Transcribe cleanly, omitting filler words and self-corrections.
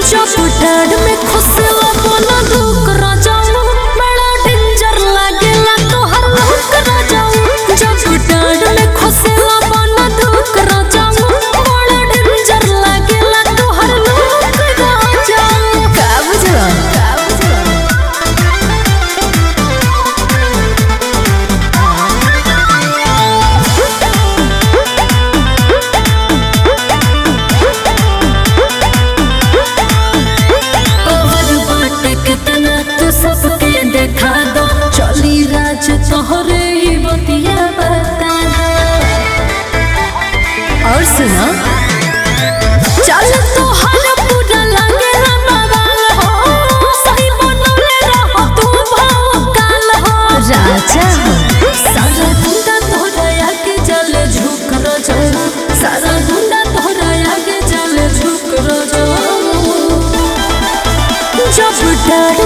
जब डाड में खुसला बोला दुख राजाऊ बड़ा डेंजर लागेला तोहर लुक राजाऊ जब डाड में खुसला बोला दुख राजाऊ बड़ा डेंजर लागेला तोहर लुक राजाऊ का बुझला सबके देखा दो चली राज तोहरे ही बतिया बता दो और सुना चल तो हर पूरा लगे ना बवाल हो सही बनले रहो तू भौकाल हो राजा हो सारा गुंडा तोहरा आगे चले झुक रजो सारा गुंडा तोहरा आगे चले झुक रजो जब डर